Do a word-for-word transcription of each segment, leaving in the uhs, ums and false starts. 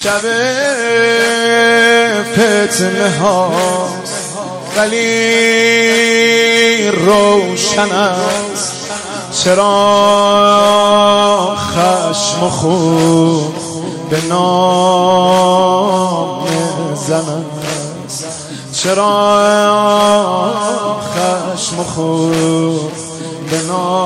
شب فتنه هاست ولی روشن است، چرا خشم و خون به نام زن است، چرا خشم و خون به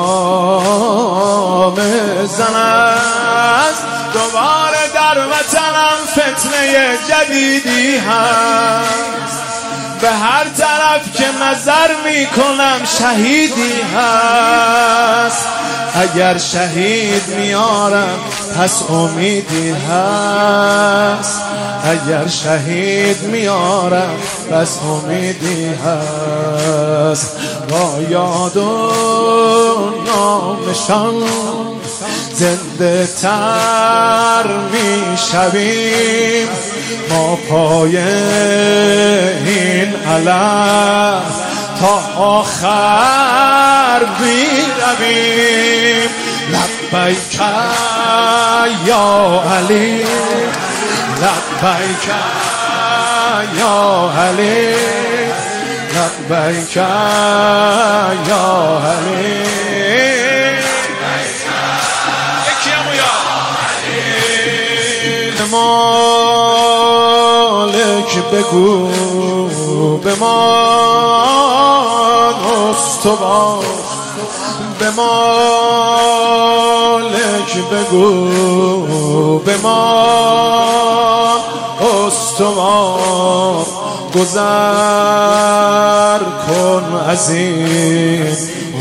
نام زن است. دوباره در وطنم فتنه جدیدی هست، به هر طرف که نظر میکنم شهیدی هست. اگر شهید میارم پس امیدی هست، اگر شهید میارم پس امیدی هست. با یاد و نامشان زنده تر میشویم، ما پای این علم تا آخر میرویم. لبیک یا علی، لبیک یا علی، لبیک یا علی. مالک بگو به من استوار، به مالک بگو به من استوار. گذر کن از این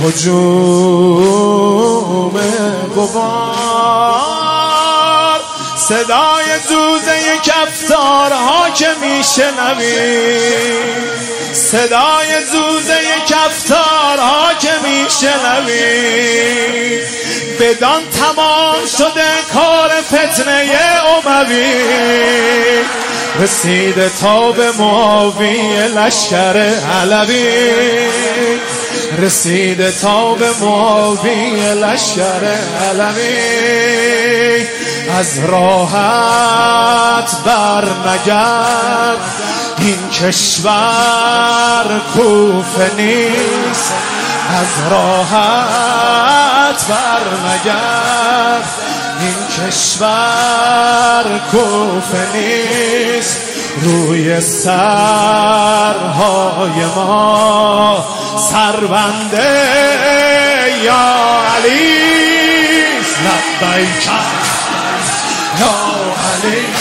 هجوم غبار. صدای زوزه کفتارها که میشنوی، صدای زوزه کفتارها که میشنوی، بدان تمام شده کار فتنه اموی. رسیده تا به معاویه لشکر علوی، رسیده تا به معاویه لشکر علوی. از راحت بر نگرد، این کشور کوفه نیست. از راحت بر نگرد، این کشور کوفه نیست. روی سرهای ما سربنده یا علی. لبیک یا علی.